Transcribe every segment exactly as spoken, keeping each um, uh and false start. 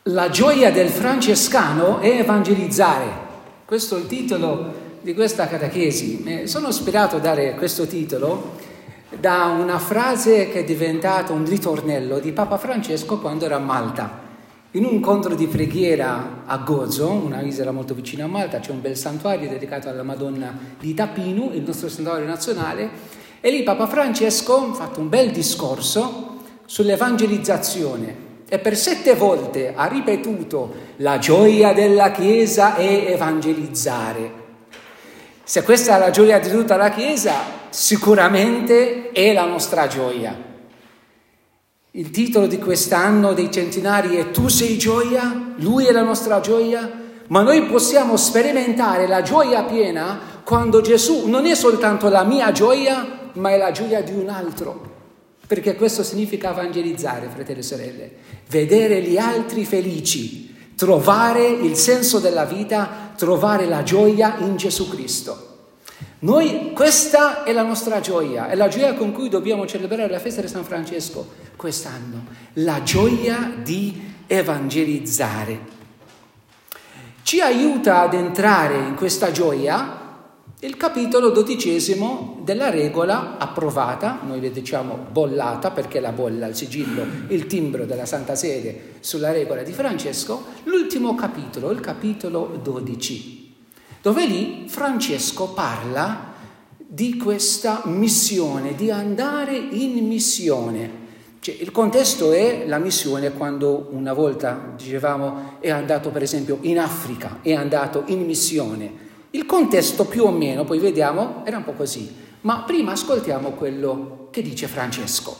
La gioia del francescano è evangelizzare. Questo è il titolo di questa catechesi. Eh, sono ispirato a dare questo titolo da una frase che è diventata un ritornello di Papa Francesco quando era a Malta. In un incontro di preghiera a Gozo, una isola molto vicina a Malta, c'è un bel santuario dedicato alla Madonna di Tapinu, il nostro santuario nazionale, e lì Papa Francesco ha fatto un bel discorso sull'evangelizzazione. E per sette volte ha ripetuto: la gioia della Chiesa è evangelizzare. Se questa è la gioia di tutta la Chiesa, sicuramente è la nostra gioia. Il titolo di quest'anno dei centenari è Tu sei gioia, Lui è la nostra gioia, ma noi possiamo sperimentare la gioia piena quando Gesù non è soltanto la mia gioia, ma è la gioia di un altro. Perché questo significa evangelizzare, fratelli e sorelle, vedere gli altri felici, trovare il senso della vita, trovare la gioia in Gesù Cristo. Noi, questa è la nostra gioia, è la gioia con cui dobbiamo celebrare la festa di San Francesco quest'anno, la gioia di evangelizzare. Ci aiuta ad entrare in questa gioia il capitolo dodicesimo della regola approvata, noi le diciamo bollata perché la bolla, il sigillo, il timbro della Santa Sede sulla regola di Francesco, l'ultimo capitolo, il capitolo dodici, dove lì Francesco parla di questa missione, di andare in missione. Cioè, il contesto è la missione quando una volta, dicevamo, è andato per esempio in Africa, è andato in missione. Il contesto più o meno, poi vediamo, era un po' così. Ma prima ascoltiamo quello che dice Francesco.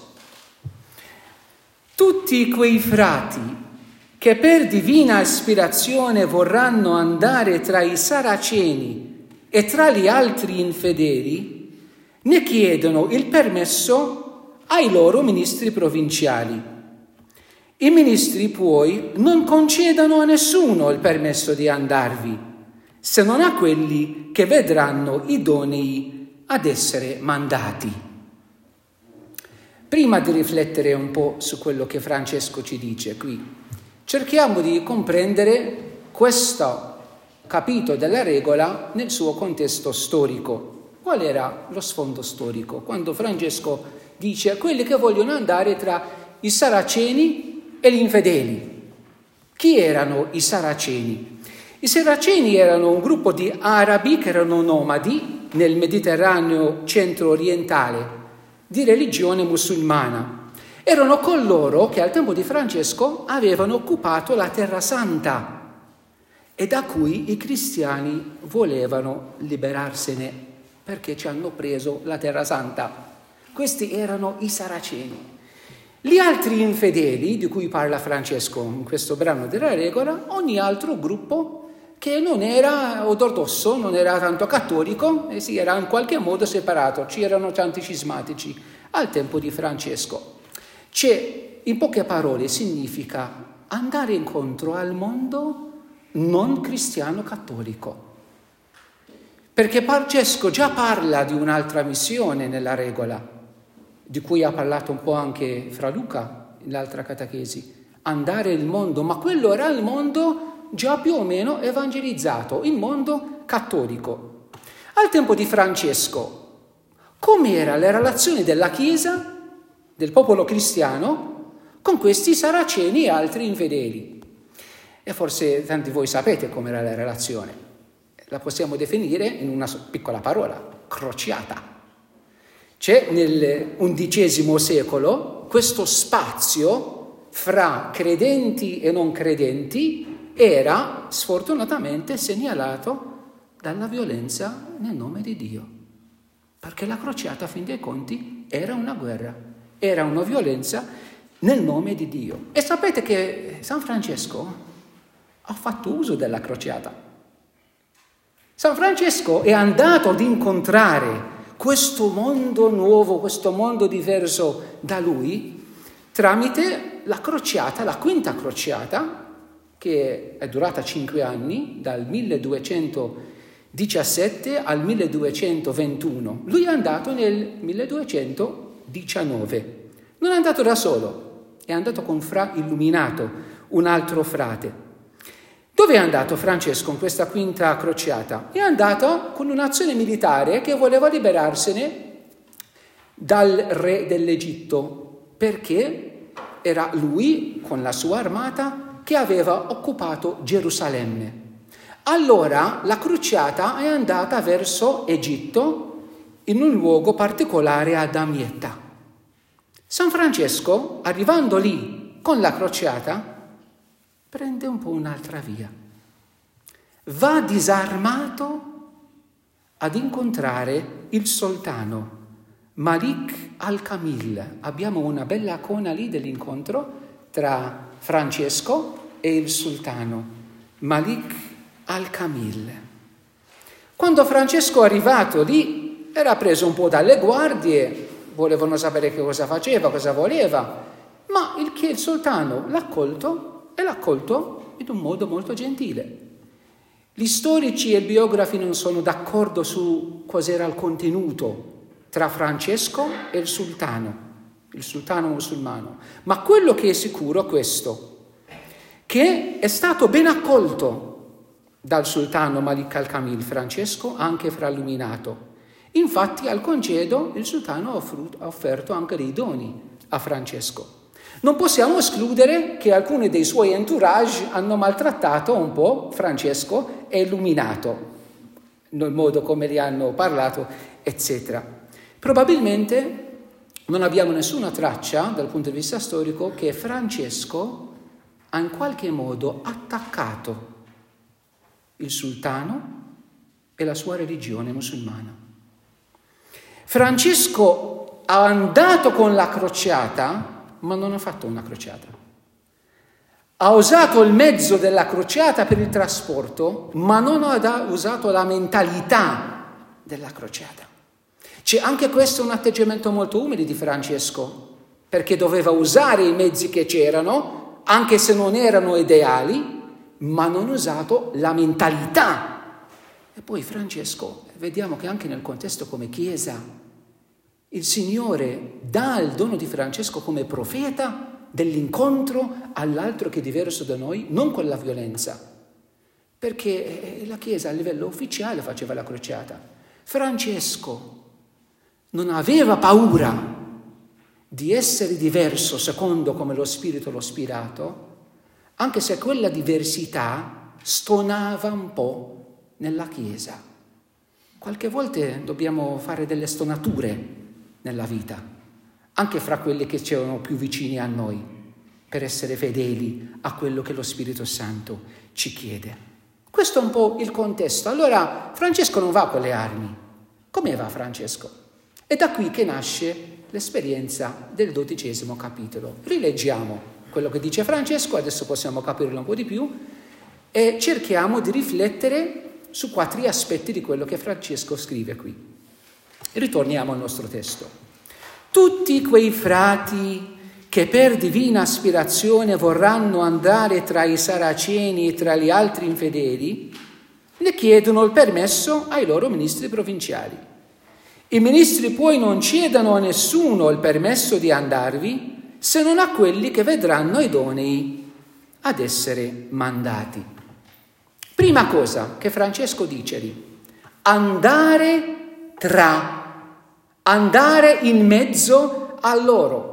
Tutti quei frati che per divina ispirazione vorranno andare tra i saraceni e tra gli altri infedeli, ne chiedono il permesso ai loro ministri provinciali. I ministri poi non concedono a nessuno il permesso di andarvi, se non a quelli che vedranno idonei ad essere mandati. Prima di riflettere un po' su quello che Francesco ci dice qui, cerchiamo di comprendere questo capitolo della regola nel suo contesto storico. Qual era lo sfondo storico? Quando Francesco dice a quelli che vogliono andare tra i saraceni e gli infedeli. Chi erano i saraceni? I saraceni erano un gruppo di arabi che erano nomadi nel Mediterraneo centro-orientale di religione musulmana. Erano coloro che al tempo di Francesco avevano occupato la Terra Santa e da cui i cristiani volevano liberarsene perché ci hanno preso la Terra Santa. Questi erano i saraceni. Gli altri infedeli, di cui parla Francesco in questo brano della regola, ogni altro gruppo che non era ortodosso, non era tanto cattolico, e si era in qualche modo separato. C'erano tanti cismatici al tempo di Francesco. C'è, in poche parole, significa andare incontro al mondo non cristiano cattolico. Perché Francesco già parla di un'altra missione nella regola, di cui ha parlato un po' anche Fra Luca, nell'altra catechesi, andare il mondo, ma quello era il mondo già più o meno evangelizzato, il mondo cattolico. Al tempo di Francesco, com'era la relazione della Chiesa, del popolo cristiano, con questi saraceni e altri infedeli? E forse tanti di voi sapete com'era la relazione. La possiamo definire in una piccola parola: crociata. C'è nel undicesimo secolo questo spazio fra credenti e non credenti era sfortunatamente segnalato dalla violenza nel nome di Dio. Perché la crociata, a fin dei conti, era una guerra, era una violenza nel nome di Dio. E sapete che San Francesco ha fatto uso della crociata. San Francesco è andato ad incontrare questo mondo nuovo, questo mondo diverso da lui, tramite la crociata, la quinta crociata, che è durata cinque anni, dal milleduecentodiciassette al milleduecentoventuno. Lui è andato nel milleduecentodiciannove. Non è andato da solo, è andato con Fra Illuminato, un altro frate. Dove è andato Francesco in questa quinta crociata? È andato con un'azione militare che voleva liberarsene dal re dell'Egitto, perché era lui, con la sua armata, che aveva occupato Gerusalemme. Allora la crociata è andata verso Egitto, in un luogo particolare a Damietta. San Francesco, arrivando lì con la crociata, prende un po' un'altra via. Va disarmato ad incontrare il sultano Malik al-Kamil. Abbiamo una bella icona lì dell'incontro tra Francesco e il sultano Malik al-Kamil. Quando Francesco è arrivato lì, era preso un po' dalle guardie, volevano sapere che cosa faceva, cosa voleva, ma il, che il sultano l'ha accolto e l'ha accolto in un modo molto gentile. Gli storici e i biografi non sono d'accordo su cos'era il contenuto tra Francesco e il sultano, il sultano musulmano, ma quello che è sicuro è questo, che è stato ben accolto dal sultano Malik al-Kamil, Francesco, anche frailluminato. Infatti al congedo il sultano ha offerto anche dei doni a Francesco. Non possiamo escludere che alcuni dei suoi entourage hanno maltrattato un po' Francesco e illuminato, nel modo come gli hanno parlato, eccetera. Probabilmente non abbiamo nessuna traccia, dal punto di vista storico, che Francesco ha in qualche modo attaccato il sultano e la sua religione musulmana. Francesco è andato con la crociata, ma non ha fatto una crociata. Ha usato il mezzo della crociata per il trasporto, ma non ha usato la mentalità della crociata. C'è anche questo un atteggiamento molto umile di Francesco, perché doveva usare i mezzi che c'erano, anche se non erano ideali, ma non ha usato la mentalità. E poi Francesco, vediamo che anche nel contesto come Chiesa, il Signore dà il dono di Francesco come profeta dell'incontro all'altro che è diverso da noi, non con la violenza, perché la Chiesa a livello ufficiale faceva la crociata. Francesco non aveva paura di essere diverso secondo come lo Spirito l'ha ispirato, anche se quella diversità stonava un po' nella Chiesa. Qualche volta dobbiamo fare delle stonature nella vita, anche fra quelli che c'erano più vicini a noi, per essere fedeli a quello che lo Spirito Santo ci chiede. Questo è un po' il contesto. Allora, Francesco non va con le armi. Come va Francesco? È da qui che nasce l'esperienza del dodicesimo capitolo. Rileggiamo quello che dice Francesco, adesso possiamo capirlo un po' di più, e cerchiamo di riflettere su quattro aspetti di quello che Francesco scrive qui. Ritorniamo al nostro testo. Tutti quei frati che per divina aspirazione vorranno andare tra i saraceni e tra gli altri infedeli, ne chiedono il permesso ai loro ministri provinciali. I ministri poi non cedano a nessuno il permesso di andarvi, se non a quelli che vedranno idonei ad essere mandati. Prima cosa che Francesco dice lì, andare tra, andare in mezzo a loro.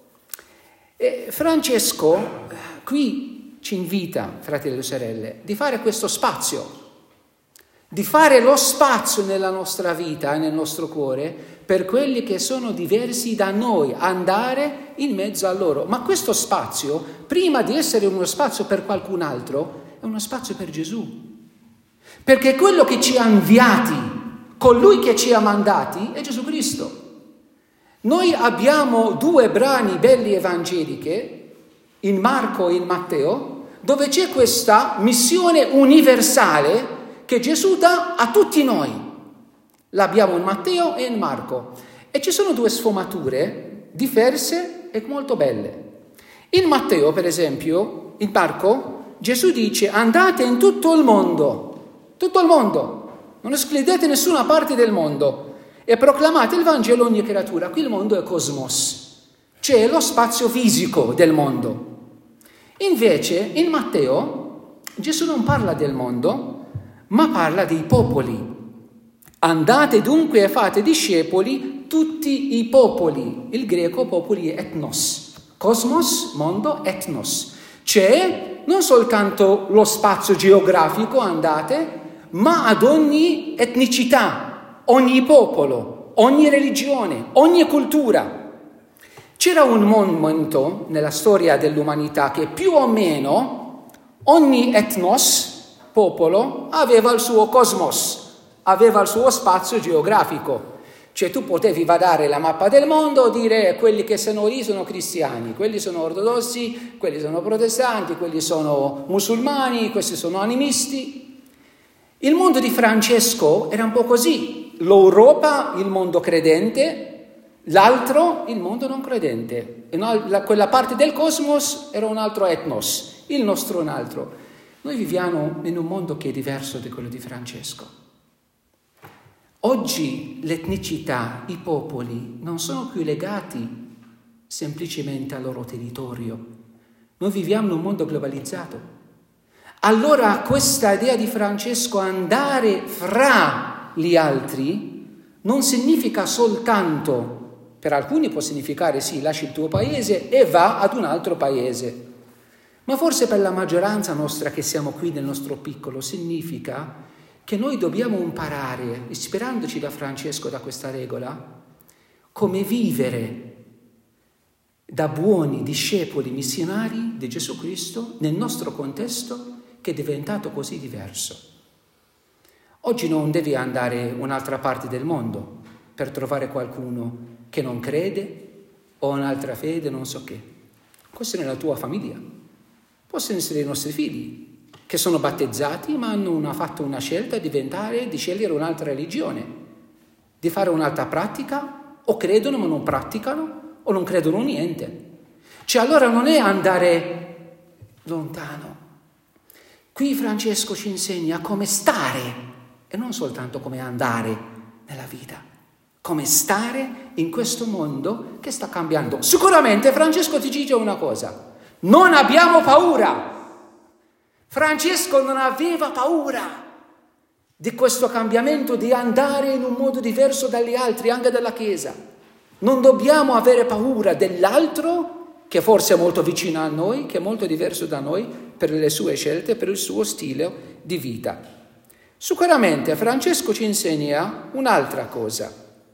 E Francesco qui ci invita, fratelli e sorelle, di fare questo spazio, di fare lo spazio nella nostra vita e nel nostro cuore per quelli che sono diversi da noi, andare in mezzo a loro. Ma questo spazio, prima di essere uno spazio per qualcun altro, è uno spazio per Gesù. Perché quello che ci ha inviati, colui che ci ha mandati, è Gesù Cristo. Noi abbiamo due brani belli evangeliche, in Marco e in Matteo, dove c'è questa missione universale che Gesù dà a tutti noi. L'abbiamo in Matteo e in Marco. E ci sono due sfumature diverse e molto belle. In Matteo, per esempio, in Marco, Gesù dice: andate in tutto il mondo, tutto il mondo, non escludete nessuna parte del mondo, e proclamate il Vangelo a ogni creatura. Qui il mondo è cosmos, c'è lo spazio fisico del mondo. Invece in Matteo Gesù non parla del mondo, ma parla dei popoli. Andate dunque e fate discepoli tutti i popoli. Il greco popoli è etnos. Cosmos, mondo, etnos. C'è non soltanto lo spazio geografico, andate, ma ad ogni etnicità, ogni popolo, ogni religione, ogni cultura. C'era un momento nella storia dell'umanità che più o meno ogni etnos, popolo, aveva il suo cosmos, aveva il suo spazio geografico. Cioè tu potevi vadare la mappa del mondo, dire quelli che sono lì sono cristiani, quelli sono ortodossi, quelli sono protestanti, quelli sono musulmani, questi sono animisti. Il mondo di Francesco era un po' così, l'Europa, il mondo credente, l'altro, il mondo non credente. Quella parte del cosmos era un altro etnos, il nostro un altro. Noi viviamo in un mondo che è diverso da quello di Francesco. Oggi l'etnicità, i popoli non sono più legati semplicemente al loro territorio. Noi viviamo in un mondo globalizzato. Allora questa idea di Francesco, andare fra gli altri, non significa soltanto, per alcuni può significare sì, lasci il tuo paese e va ad un altro paese, ma forse per la maggioranza nostra che siamo qui nel nostro piccolo significa che noi dobbiamo imparare, ispirandoci da Francesco, da questa regola, come vivere da buoni discepoli missionari di Gesù Cristo nel nostro contesto che è diventato così diverso. Oggi non devi andare in un'altra parte del mondo per trovare qualcuno che non crede o un'altra fede, non so che. Può essere nella tua famiglia, possono essere i nostri figli, che sono battezzati ma hanno una, fatto una scelta di diventare, di scegliere un'altra religione, di fare un'altra pratica, o credono ma non praticano, o non credono niente. Cioè allora non è andare lontano. Qui Francesco ci insegna come stare, e non soltanto come andare nella vita, come stare in questo mondo che sta cambiando. Sicuramente Francesco ti dice una cosa: non abbiamo paura. Francesco non aveva paura di questo cambiamento, di andare in un modo diverso dagli altri, anche dalla Chiesa. Non dobbiamo avere paura dell'altro, che forse è molto vicino a noi, che è molto diverso da noi, per le sue scelte, per il suo stile di vita. Sicuramente Francesco ci insegna un'altra cosa,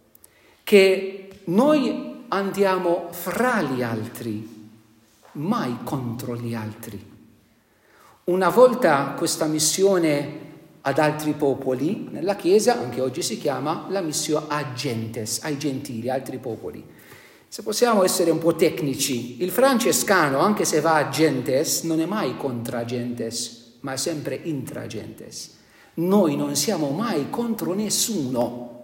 che noi andiamo fra gli altri, mai contro gli altri. Una volta questa missione ad altri popoli, nella Chiesa, anche oggi si chiama la missione a gentes, ai gentili, altri popoli. Se possiamo essere un po' tecnici, il francescano, anche se va a gentes, non è mai contra gentes, ma è sempre intra gentes. Noi non siamo mai contro nessuno.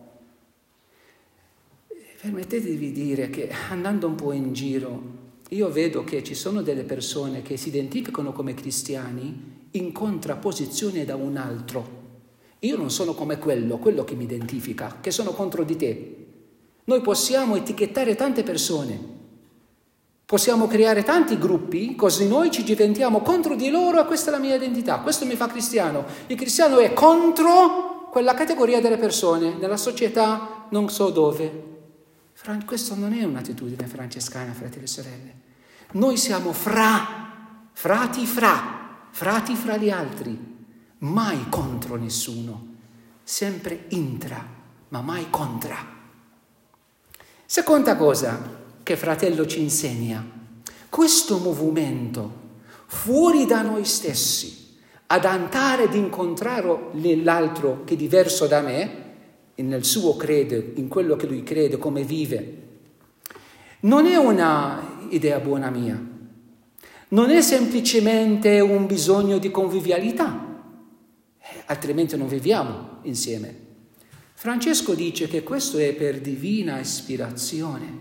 Permettetevi di dire che andando un po' in giro, io vedo che ci sono delle persone che si identificano come cristiani in contrapposizione da un altro. Io non sono come quello, quello che mi identifica, che sono contro di te. Noi possiamo etichettare tante persone, possiamo creare tanti gruppi, così noi ci diventiamo contro di loro, e questa è la mia identità, questo mi fa cristiano. Il cristiano è contro quella categoria delle persone, nella società, non so dove. Questo non è un'attitudine francescana, fratelli e sorelle. Noi siamo fra, frati fra, frati fra gli altri, mai contro nessuno, sempre intra, ma mai contra. Seconda cosa che fratello ci insegna, questo movimento fuori da noi stessi, ad andare ad incontrare l'altro che è diverso da me, nel suo credo, in quello che lui crede, come vive, non è una idea buona mia, non è semplicemente un bisogno di convivialità, altrimenti non viviamo insieme. Francesco dice che questo è per divina ispirazione.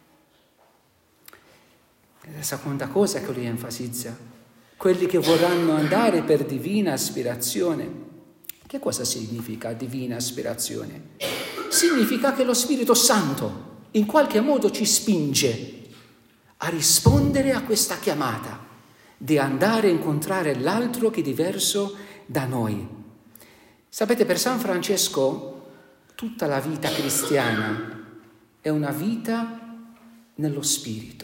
La seconda cosa che lui enfasizza, quelli che vorranno andare per divina ispirazione. Che cosa significa divina ispirazione? Significa che lo Spirito Santo in qualche modo ci spinge a rispondere a questa chiamata di andare a incontrare l'altro che è diverso da noi. Sapete, per San Francesco tutta la vita cristiana è una vita nello spirito.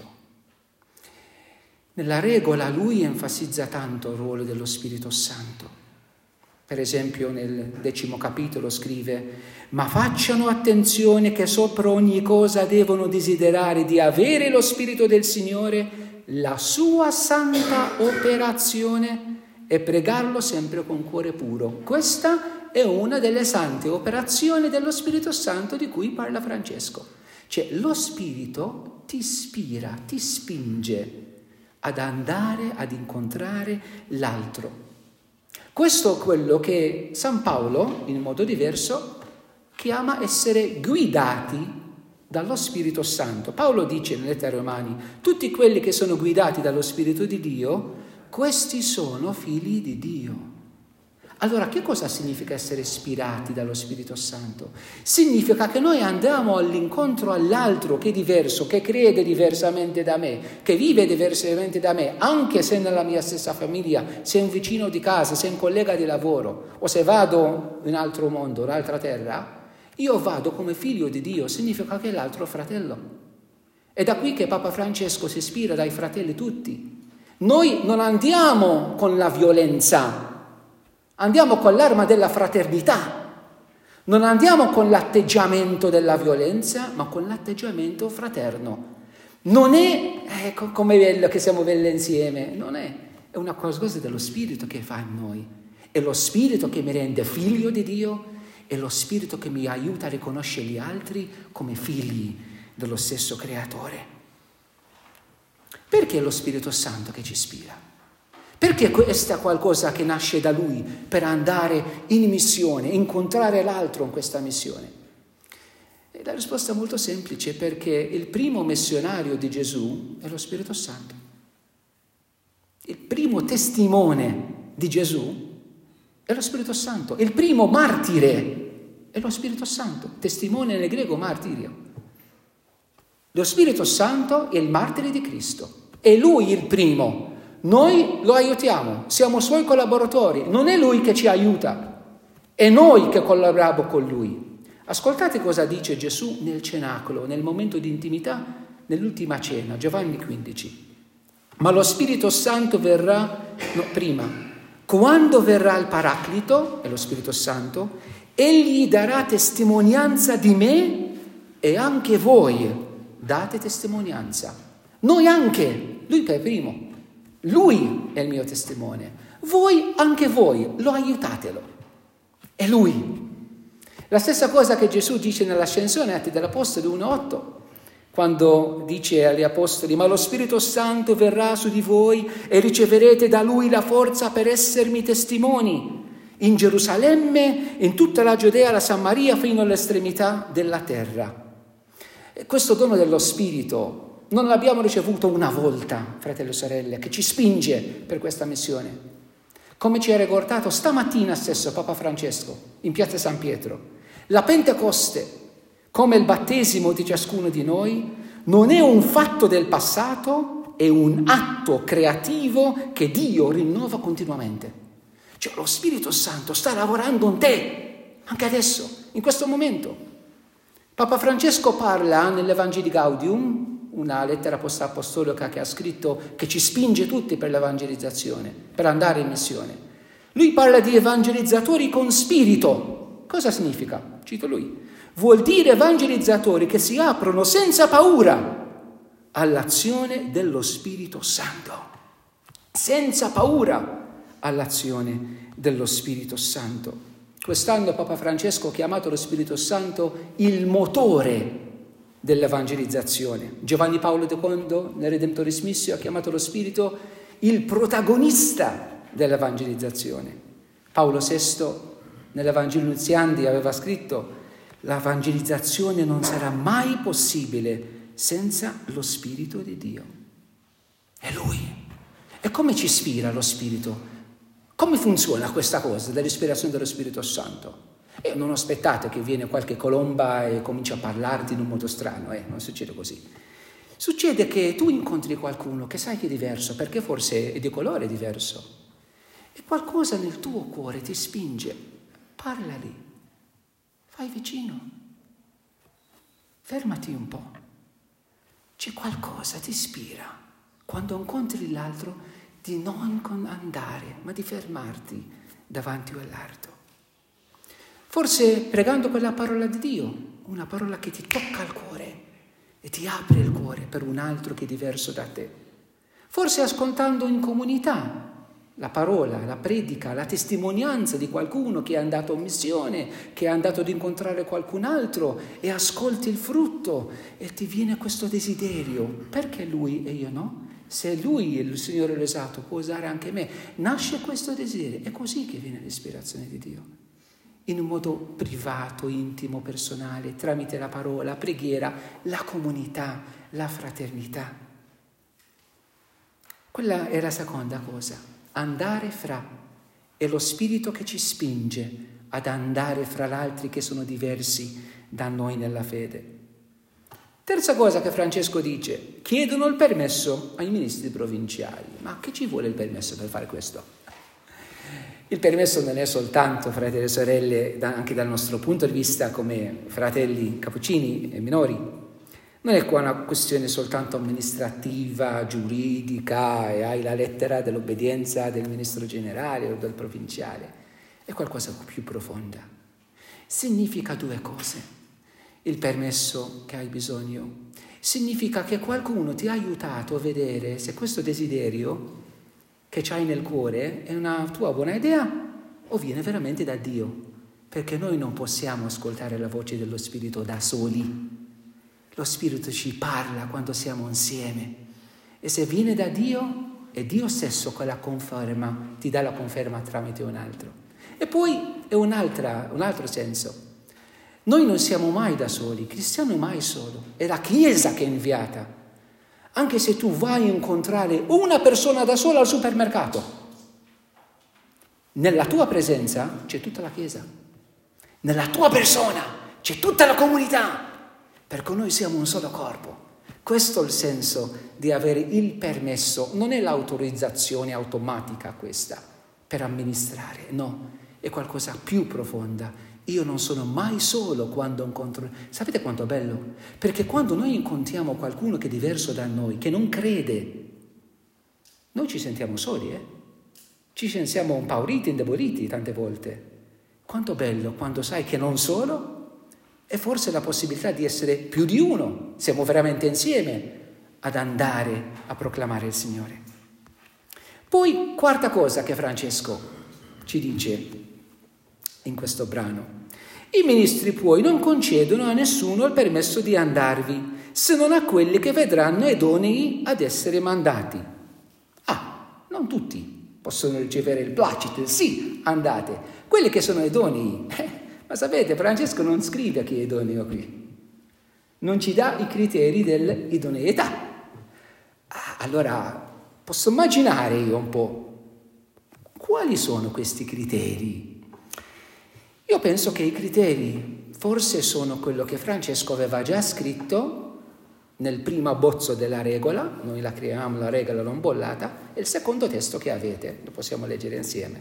Nella regola lui enfatizza tanto il ruolo dello Spirito Santo. Per esempio nel decimo capitolo scrive: ma facciano attenzione che sopra ogni cosa devono desiderare di avere lo Spirito del Signore, la sua santa operazione, e pregarlo sempre con cuore puro. Questa è una delle sante operazioni dello Spirito Santo di cui parla Francesco. Cioè lo Spirito ti ispira, ti spinge ad andare ad incontrare l'altro. Questo è quello che San Paolo, in modo diverso, chiama essere guidati dallo Spirito Santo. Paolo dice nelle lettere ai Romani: tutti quelli che sono guidati dallo Spirito di Dio, questi sono figli di Dio. Allora, che cosa significa essere ispirati dallo Spirito Santo? Significa che noi andiamo all'incontro all'altro che è diverso, che crede diversamente da me, che vive diversamente da me, anche se nella mia stessa famiglia, se è un vicino di casa, se è un collega di lavoro, o se vado in un altro mondo, in un'altra terra, io vado come figlio di Dio, significa che è l'altro fratello. È da qui che Papa Francesco si ispira dai fratelli tutti. Noi non andiamo con la violenza, andiamo con l'arma della fraternità, non andiamo con l'atteggiamento della violenza, ma con l'atteggiamento fraterno. Non è ecco, come bello che siamo belli insieme, non è, è una cosa dello Spirito che fa in noi. È lo Spirito che mi rende figlio di Dio, è lo Spirito che mi aiuta a riconoscere gli altri come figli dello stesso Creatore. Perché è lo Spirito Santo che ci ispira? Perché questa è qualcosa che nasce da Lui per andare in missione, incontrare l'altro in questa missione? E la risposta è molto semplice: perché il primo missionario di Gesù è lo Spirito Santo. Il primo testimone di Gesù è lo Spirito Santo. Il primo martire è lo Spirito Santo. Testimone nel greco martirio. Lo Spirito Santo è il martire di Cristo. È Lui il primo. Noi lo aiutiamo, siamo suoi collaboratori, non è lui che ci aiuta, è noi che collaboriamo con lui. Ascoltate cosa dice Gesù nel cenacolo, nel momento di intimità, nell'ultima cena, Giovanni quindici. Ma lo Spirito Santo verrà, no, prima, quando verrà il Paraclito, è lo Spirito Santo, egli darà testimonianza di me e anche voi date testimonianza. Noi anche, lui per primo. Lui è il mio testimone, voi, anche voi, lo aiutatelo, è Lui. La stessa cosa che Gesù dice nell'ascensione, Atti dell'Apostoli uno otto, quando dice agli Apostoli: ma lo Spirito Santo verrà su di voi e riceverete da Lui la forza per essermi testimoni in Gerusalemme, in tutta la Giudea, la Samaria, fino all'estremità della terra. E questo dono dello Spirito non l'abbiamo ricevuto una volta, fratelli e sorelle, che ci spinge per questa missione. Come ci ha ricordato stamattina stesso Papa Francesco in Piazza San Pietro, la Pentecoste, come il battesimo di ciascuno di noi, non è un fatto del passato, è un atto creativo che Dio rinnova continuamente. Cioè lo Spirito Santo sta lavorando in te, anche adesso, in questo momento. Papa Francesco parla nell'Evangelii Gaudium, una lettera apostolica che ha scritto, che ci spinge tutti per l'evangelizzazione, per andare in missione. Lui parla di evangelizzatori con spirito. Cosa significa? Cito lui. Vuol dire evangelizzatori che si aprono senza paura all'azione dello Spirito Santo. Senza paura all'azione dello Spirito Santo. Quest'anno Papa Francesco ha chiamato lo Spirito Santo il motore dell'evangelizzazione. Giovanni Paolo secondo nel Redemptoris Missio ha chiamato lo Spirito il protagonista dell'evangelizzazione. Paolo sesto nell'Evangelio Nuziandi aveva scritto: l'evangelizzazione non sarà mai possibile senza lo Spirito di Dio. È Lui. E come ci ispira lo Spirito? Come funziona questa cosa dell'ispirazione dello Spirito Santo? E non aspettate che viene qualche colomba e comincia a parlarti in un modo strano, eh? Non succede così. Succede che tu incontri qualcuno che sai che è diverso, perché forse è di colore diverso, e qualcosa nel tuo cuore ti spinge, parlali, fai vicino, fermati un po', c'è qualcosa ti ispira, quando incontri l'altro, di non andare, ma di fermarti davanti all'altro. Forse pregando quella parola di Dio, una parola che ti tocca il cuore e ti apre il cuore per un altro che è diverso da te. Forse ascoltando in comunità la parola, la predica, la testimonianza di qualcuno che è andato in missione, che è andato ad incontrare qualcun altro, e ascolti il frutto e ti viene questo desiderio. Perché lui e io no? Se lui, il Signore l'ha usato, può usare anche me. Nasce questo desiderio. È così che viene l'ispirazione di Dio. In un modo privato, intimo, personale, tramite la parola, la preghiera, la comunità, la fraternità. Quella è la seconda cosa, andare fra, è lo spirito che ci spinge ad andare fra gli altri che sono diversi da noi nella fede. Terza cosa che Francesco dice, chiedono il permesso ai ministri provinciali. Ma che ci vuole il permesso per fare questo? Il permesso non è soltanto, fratelli e sorelle, anche dal nostro punto di vista come fratelli cappuccini e minori, non è qua una questione soltanto amministrativa, giuridica, e hai la lettera dell'obbedienza del ministro generale o del provinciale, è qualcosa più profonda. Significa due cose. Il permesso che hai bisogno significa che qualcuno ti ha aiutato a vedere se questo desiderio che c'hai nel cuore è una tua buona idea o viene veramente da Dio, perché noi non possiamo ascoltare la voce dello Spirito da soli. Lo Spirito ci parla quando siamo insieme, e se viene da Dio è Dio stesso che la conferma, ti dà la conferma tramite un altro. E poi è un'altra, un altro senso. Noi non siamo mai da soli, il cristiano è mai solo, è la Chiesa che è inviata. Anche se tu vai a incontrare una persona da sola al supermercato, nella tua presenza c'è tutta la Chiesa, nella tua persona c'è tutta la comunità, perché noi siamo un solo corpo. Questo è il senso di avere il permesso, non è l'autorizzazione automatica questa per amministrare, no, è qualcosa più profonda. Io non sono mai solo quando incontro... Sapete quanto è bello? Perché quando noi incontriamo qualcuno che è diverso da noi, che non crede, noi ci sentiamo soli, eh? Ci sentiamo impauriti, indeboliti tante volte. Quanto bello quando sai che non solo, e forse la possibilità di essere più di uno, siamo veramente insieme ad andare a proclamare il Signore. Poi, quarta cosa che Francesco ci dice in questo brano. I ministri poi non concedono a nessuno il permesso di andarvi, se non a quelli che vedranno idonei ad essere mandati. Ah, non tutti possono ricevere il placito, il sì, andate. Quelli che sono idonei, eh, ma sapete, Francesco non scrive chi è idoneo qui. Non ci dà i criteri dell'idoneità. Ah, allora, posso immaginare io un po', quali sono questi criteri? Io penso che i criteri forse sono quello che Francesco aveva già scritto nel primo abbozzo della regola, noi la creiamo la regola non bollata, e il secondo testo che avete, lo possiamo leggere insieme.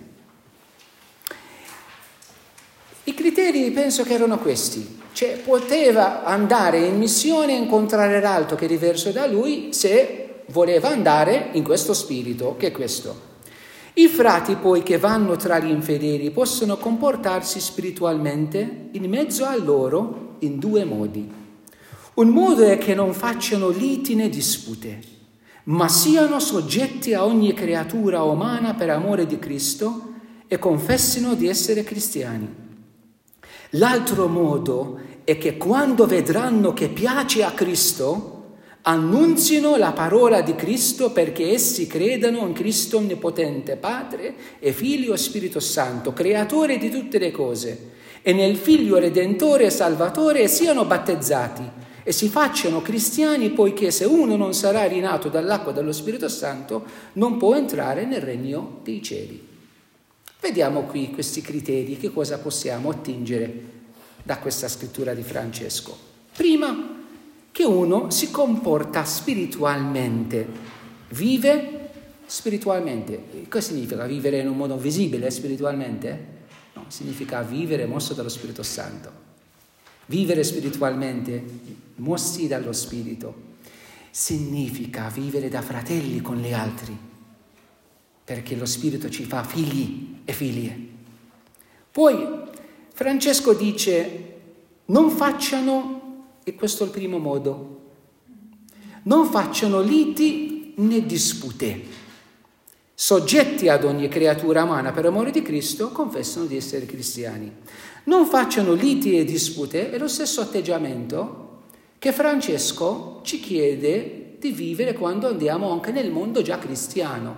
I criteri penso che erano questi, cioè poteva andare in missione e incontrare l'altro che è diverso da lui se voleva andare in questo spirito, che è questo. I frati poi che vanno tra gli infedeli possono comportarsi spiritualmente in mezzo a loro in due modi. Un modo è che non facciano liti né dispute, ma siano soggetti a ogni creatura umana per amore di Cristo e confessino di essere cristiani. L'altro modo è che quando vedranno che piace a Cristo, annunzino la parola di Cristo perché essi credano in Cristo onnipotente, Padre e Figlio e Spirito Santo, creatore di tutte le cose, e nel Figlio Redentore e Salvatore, e siano battezzati e si facciano cristiani, poiché se uno non sarà rinato dall'acqua e dallo Spirito Santo non può entrare nel regno dei cieli. Vediamo qui questi criteri, che cosa possiamo attingere da questa scrittura di Francesco. Prima, che uno si comporta spiritualmente, vive spiritualmente. Cosa significa vivere in un modo visibile spiritualmente? No, significa vivere mosso dallo Spirito Santo. Vivere spiritualmente, mossi dallo Spirito, significa vivere da fratelli con gli altri, perché lo Spirito ci fa figli e figlie. Poi Francesco dice: non facciano, e questo è il primo modo, non facciano liti né dispute. Soggetti ad ogni creatura umana per amore di Cristo, confessano di essere cristiani. Non facciano liti e dispute, è lo stesso atteggiamento che Francesco ci chiede di vivere quando andiamo anche nel mondo già cristiano.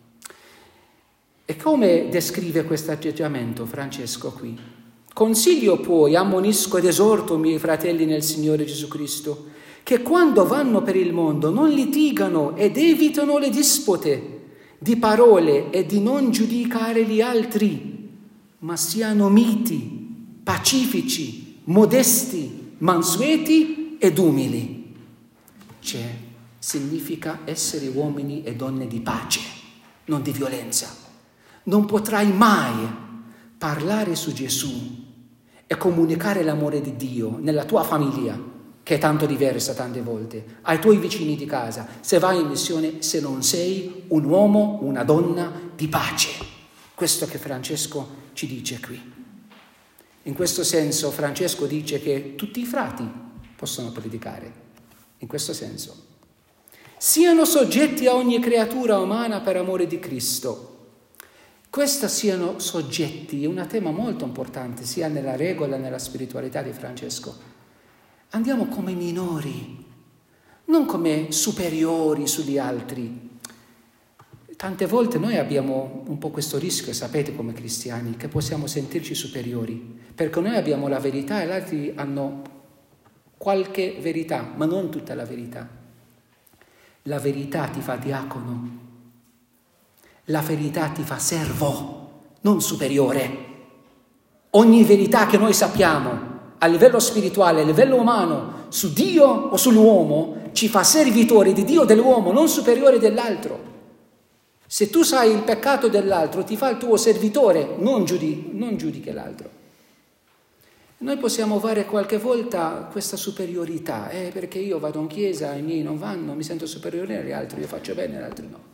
E come descrive questo atteggiamento Francesco qui? Consiglio poi, ammonisco ed esorto miei fratelli nel Signore Gesù Cristo, che quando vanno per il mondo non litigano ed evitano le dispute di parole e di non giudicare gli altri, ma siano miti, pacifici, modesti, mansueti ed umili. Cioè, significa essere uomini e donne di pace, non di violenza. Non potrai mai parlare su Gesù e comunicare l'amore di Dio nella tua famiglia, che è tanto diversa tante volte, ai tuoi vicini di casa, se vai in missione, se non sei un uomo, una donna di pace. Questo che Francesco ci dice qui. In questo senso Francesco dice che tutti i frati possono predicare, in questo senso. Siano soggetti a ogni creatura umana per amore di Cristo. Questi siano soggetti è un tema molto importante, sia nella regola che nella spiritualità di Francesco. Andiamo come minori, non come superiori sugli altri. Tante volte noi abbiamo un po' questo rischio, sapete, come cristiani, che possiamo sentirci superiori, perché noi abbiamo la verità e gli altri hanno qualche verità, ma non tutta la verità. La verità ti fa diacono, la verità ti fa servo, non superiore. Ogni verità che noi sappiamo a livello spirituale, a livello umano, su Dio o sull'uomo, ci fa servitori di Dio e dell'uomo, non superiore dell'altro. Se tu sai il peccato dell'altro, ti fa il tuo servitore, non, giudi, non giudichi l'altro. Noi possiamo fare qualche volta questa superiorità, eh, perché io vado in chiesa, i miei non vanno, mi sento superiore agli altri, io faccio bene, gli altri no.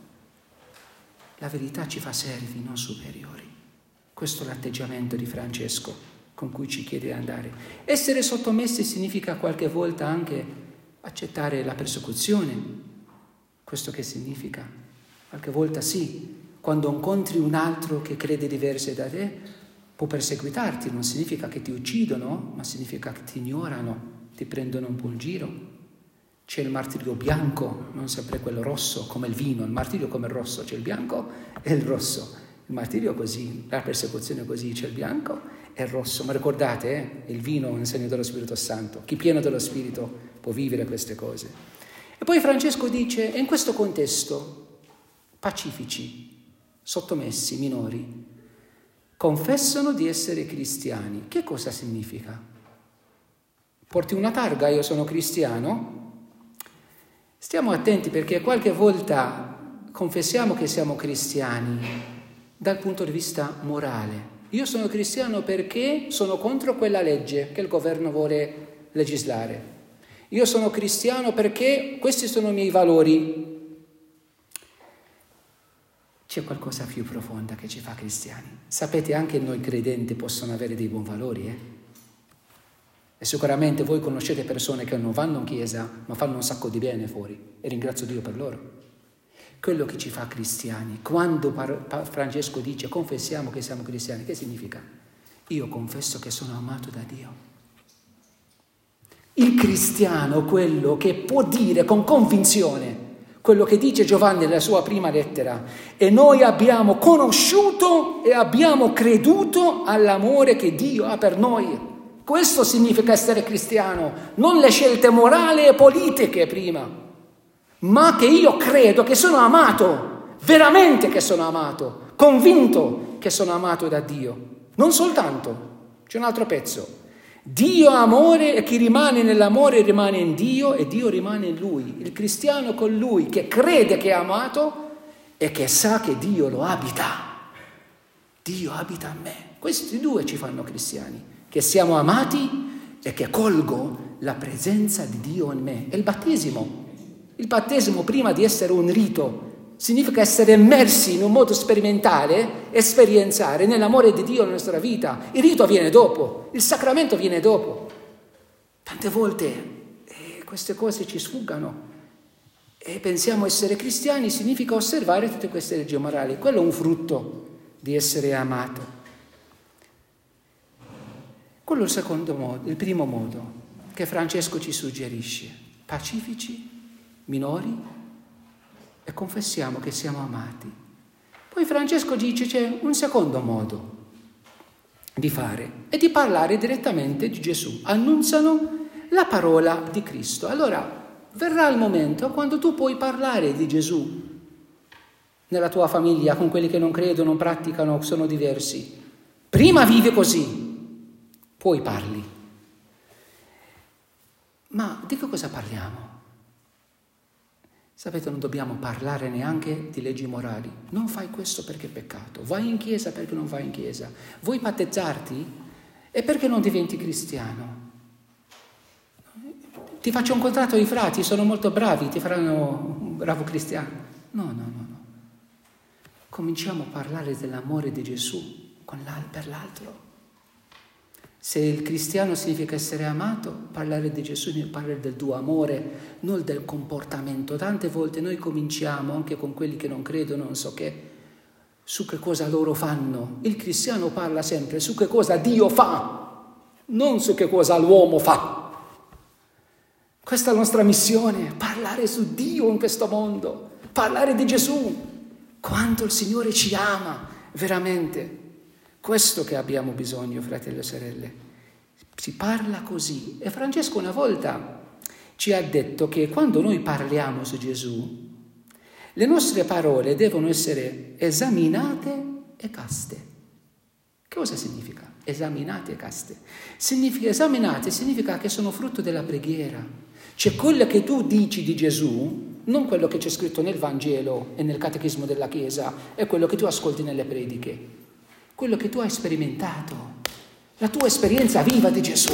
La verità ci fa servi, non superiori. Questo è l'atteggiamento di Francesco con cui ci chiede di andare. Essere sottomessi significa qualche volta anche accettare la persecuzione. Questo che significa? Qualche volta sì, quando incontri un altro che crede diverso da te, può perseguitarti, non significa che ti uccidono, ma significa che ti ignorano, ti prendono un po' in giro. C'è il martirio bianco, non sempre quello rosso, come il vino, il martirio come il rosso, c'è il bianco e il rosso. Il martirio così, la persecuzione così, c'è il bianco e il rosso. Ma ricordate, eh, il vino è un segno dello Spirito Santo. Chi è pieno dello Spirito può vivere queste cose. E poi Francesco dice, in questo contesto, pacifici, sottomessi, minori, confessano di essere cristiani. Che cosa significa? Porti una targa, io sono cristiano? Stiamo attenti perché qualche volta confessiamo che siamo cristiani dal punto di vista morale. Io sono cristiano perché sono contro quella legge che il governo vuole legislare. Io sono cristiano perché questi sono i miei valori. C'è qualcosa più profonda che ci fa cristiani. Sapete, anche noi credenti possono avere dei buoni valori, eh? E sicuramente voi conoscete persone che non vanno in chiesa, ma fanno un sacco di bene fuori. E ringrazio Dio per loro. Quello che ci fa cristiani, quando Francesco dice confessiamo che siamo cristiani, che significa? Io confesso che sono amato da Dio. Il cristiano, quello che può dire con convinzione, quello che dice Giovanni nella sua prima lettera, e noi abbiamo conosciuto e abbiamo creduto all'amore che Dio ha per noi. Questo significa essere cristiano, non le scelte morali e politiche prima, ma che io credo che sono amato, veramente che sono amato, convinto che sono amato da Dio. Non soltanto, c'è un altro pezzo, Dio è amore e chi rimane nell'amore rimane in Dio e Dio rimane in lui. Il cristiano con lui che crede che è amato e che sa che Dio lo abita. Dio abita in me. Questi due ci fanno cristiani, che siamo amati e che colgo la presenza di Dio in me. È il battesimo. Il battesimo, prima di essere un rito, significa essere immersi in un modo sperimentale, esperienziare nell'amore di Dio nella nostra vita. Il rito viene dopo, il sacramento viene dopo. Tante volte eh, queste cose ci sfuggono e pensiamo essere cristiani significa osservare tutte queste leggi morali. Quello è un frutto di essere amato. Quello è il secondo modo, il primo modo che Francesco ci suggerisce. Pacifici, minori, e confessiamo che siamo amati. Poi Francesco dice c'è un secondo modo di fare, è di parlare direttamente di Gesù. Annunziano la parola di Cristo. Allora verrà il momento quando tu puoi parlare di Gesù nella tua famiglia, con quelli che non credono, non praticano, sono diversi. Prima vivi così, poi parli. Ma di che cosa parliamo? Sapete, non dobbiamo parlare neanche di leggi morali. Non fai questo perché è peccato. Vai in chiesa perché non vai in chiesa. Vuoi battezzarti? E perché non diventi cristiano? Ti faccio un contratto ai frati, sono molto bravi, ti faranno un bravo cristiano. No, no, no, no. Cominciamo a parlare dell'amore di Gesù con l'al- per l'altro. Se il cristiano significa essere amato, parlare di Gesù significa parlare del tuo amore, non del comportamento. Tante volte noi cominciamo, anche con quelli che non credono, non so che, su che cosa loro fanno. Il cristiano parla sempre su che cosa Dio fa, non su che cosa l'uomo fa. Questa è la nostra missione, parlare su Dio in questo mondo, parlare di Gesù, quanto il Signore ci ama veramente. Questo che abbiamo bisogno, fratelli e sorelle. Si parla così. E Francesco una volta ci ha detto che quando noi parliamo su Gesù, le nostre parole devono essere esaminate e caste. Che cosa significa? Esaminate e caste. Significa, esaminate significa che sono frutto della preghiera. Cioè quello che tu dici di Gesù, non quello che c'è scritto nel Vangelo e nel Catechismo della Chiesa, è quello che tu ascolti nelle prediche. Quello che tu hai sperimentato, la tua esperienza viva di Gesù,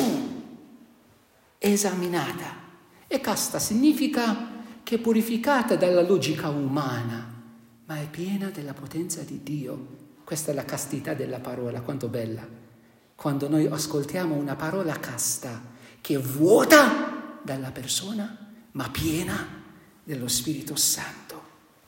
esaminata. E casta significa che è purificata dalla logica umana, ma è piena della potenza di Dio. Questa è la castità della parola, quanto bella. Quando noi ascoltiamo una parola casta, che è vuota dalla persona, ma piena dello Spirito Santo.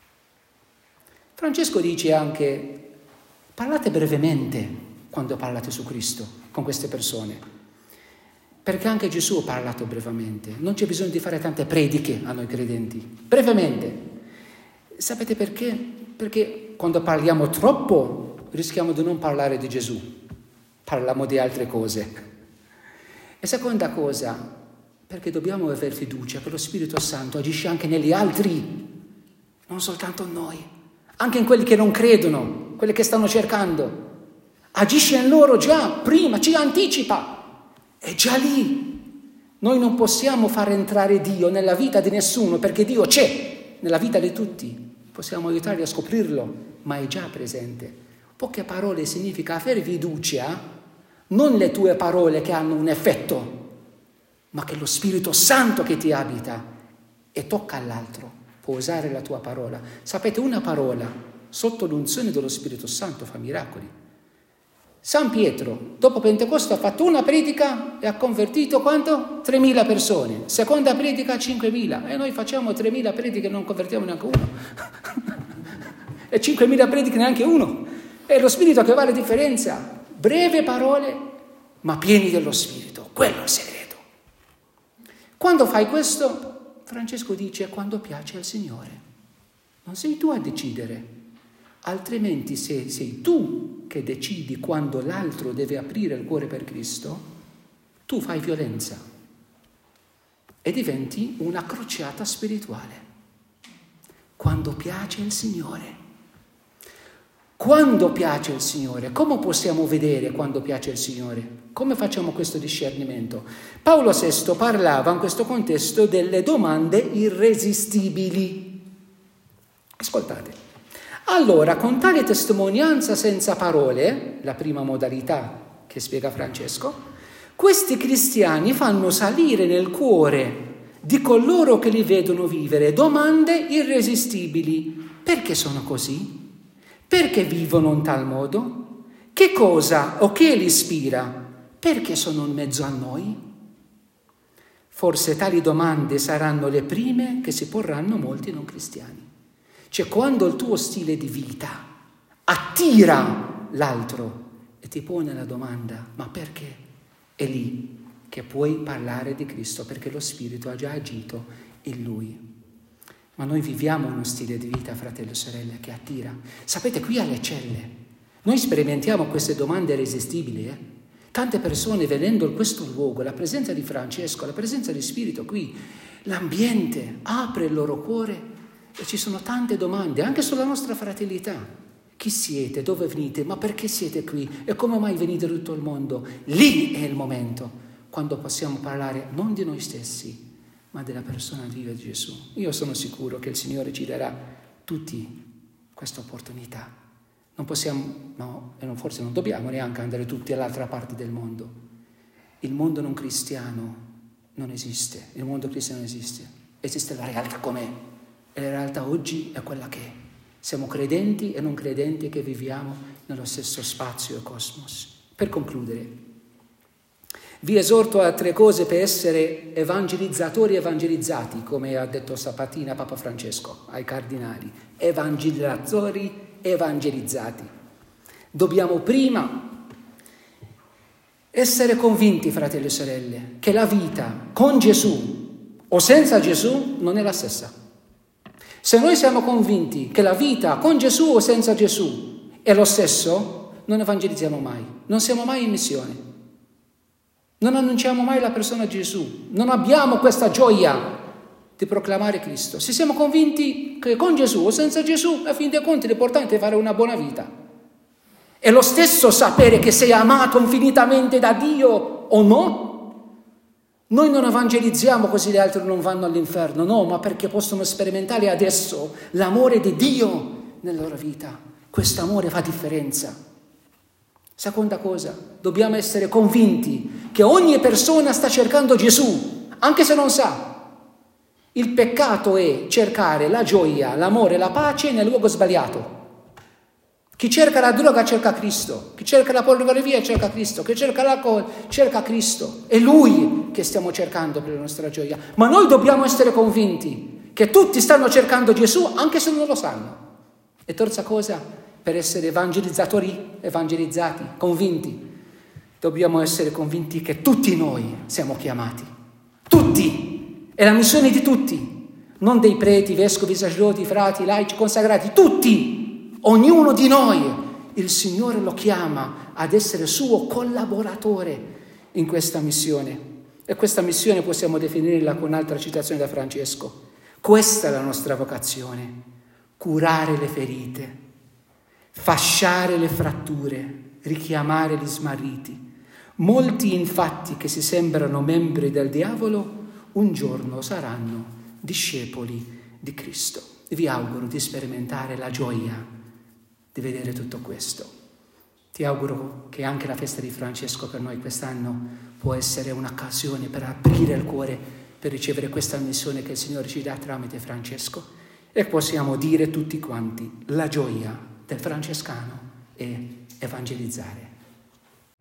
Francesco dice anche: parlate brevemente quando parlate su Cristo con queste persone, perché anche Gesù ha parlato brevemente. Non c'è bisogno di fare tante prediche a noi credenti, brevemente. Sapete perché? Perché quando parliamo troppo rischiamo di non parlare di Gesù, parliamo di altre cose. E seconda cosa, perché dobbiamo avere fiducia che lo Spirito Santo agisce anche negli altri, non soltanto in noi, anche in quelli che non credono, quelli che stanno cercando. Agisce in loro già, prima, ci anticipa. È già lì. Noi non possiamo far entrare Dio nella vita di nessuno, perché Dio c'è nella vita di tutti. Possiamo aiutarli a scoprirlo, ma è già presente. Poche parole significa avere fiducia, non le tue parole che hanno un effetto, ma che lo Spirito Santo che ti abita e tocca all'altro. Può usare la tua parola. Sapete, una parola sotto l'unzione dello Spirito Santo fa miracoli. San Pietro, dopo Pentecoste, ha fatto una predica e ha convertito quanto? tremila persone. Seconda predica, cinquemila. E noi facciamo tremila prediche e non convertiamo neanche uno. E cinquemila prediche neanche uno. È lo Spirito che fa la differenza. Breve parole, ma pieni dello Spirito. Quello è il segreto. Quando fai questo, Francesco dice, quando piace al Signore. Non sei tu a decidere. Altrimenti se sei tu che decidi quando l'altro deve aprire il cuore per Cristo, tu fai violenza e diventi una crociata spirituale. Quando piace il Signore. Quando piace il Signore? Come possiamo vedere quando piace il Signore? Come facciamo questo discernimento? Paolo sesto parlava in questo contesto delle domande irresistibili. Ascoltate. Allora, con tale testimonianza senza parole, la prima modalità che spiega Francesco, questi cristiani fanno salire nel cuore di coloro che li vedono vivere domande irresistibili. Perché sono così? Perché vivono in tal modo? Che cosa o che li ispira? Perché sono in mezzo a noi? Forse tali domande saranno le prime che si porranno molti non cristiani. Cioè, quando il tuo stile di vita attira l'altro e ti pone la domanda, ma perché? È lì che puoi parlare di Cristo, perché lo Spirito ha già agito in Lui. Ma noi viviamo uno stile di vita, fratelli e sorelle, che attira. Sapete, qui alle celle, noi sperimentiamo queste domande irresistibili, eh? Tante persone venendo in questo luogo, la presenza di Francesco, la presenza di Spirito qui, l'ambiente apre il loro cuore e ci sono tante domande, anche sulla nostra fratellinità. Chi siete? Dove venite? Ma perché siete qui? E come mai venite da tutto il mondo? Lì è il momento, quando possiamo parlare non di noi stessi, ma della persona viva di Gesù. Io sono sicuro che il Signore ci darà tutti questa opportunità. Non possiamo, no, e non, forse non dobbiamo neanche andare tutti all'altra parte del mondo. Il mondo non cristiano non esiste, il mondo cristiano esiste, esiste la realtà com'è, e la realtà oggi è quella che è. Siamo credenti e non credenti che viviamo nello stesso spazio e cosmos. Per concludere, vi esorto a tre cose per essere evangelizzatori evangelizzati, come ha detto stamattina Papa Francesco ai cardinali. Evangelizzatori evangelizzati. Dobbiamo prima essere convinti, fratelli e sorelle, che la vita con Gesù o senza Gesù non è la stessa. Se noi siamo convinti che la vita con Gesù o senza Gesù è lo stesso, non evangelizziamo mai, non siamo mai in missione. Non annunciamo mai la persona di Gesù, non abbiamo questa gioia di proclamare Cristo. Se siamo convinti che con Gesù o senza Gesù, a fin dei conti l'importante è fare una buona vita. È lo stesso sapere che sei amato infinitamente da Dio o no? Noi non evangelizziamo così gli altri non vanno all'inferno, no, ma perché possono sperimentare adesso l'amore di Dio nella loro vita. Questo amore fa differenza. Seconda cosa, dobbiamo essere convinti che ogni persona sta cercando Gesù, anche se non sa. Il peccato è cercare la gioia, l'amore, la pace nel luogo sbagliato. Chi cerca la droga cerca Cristo, chi cerca la pornografia cerca Cristo, chi cerca l'alcol cerca Cristo. È Lui che stiamo cercando per la nostra gioia. Ma noi dobbiamo essere convinti che tutti stanno cercando Gesù, anche se non lo sanno. E terza cosa, per essere evangelizzatori, evangelizzati, convinti, dobbiamo essere convinti che tutti noi siamo chiamati. Tutti! È la missione di tutti. Non dei preti, vescovi, sacerdoti, frati, laici, consacrati. Tutti! Ognuno di noi. Il Signore lo chiama ad essere suo collaboratore in questa missione. E questa missione possiamo definirla con un'altra citazione da Francesco. Questa è la nostra vocazione. Curare le ferite, fasciare le fratture, richiamare gli smarriti. Molti infatti che si sembrano membri del diavolo un giorno saranno discepoli di Cristo. Vi auguro di sperimentare la gioia di vedere tutto questo. Ti auguro che anche la festa di Francesco per noi quest'anno può essere un'occasione per aprire il cuore, per ricevere questa missione che il Signore ci dà tramite Francesco, e possiamo dire tutti quanti la gioia del francescano è evangelizzare.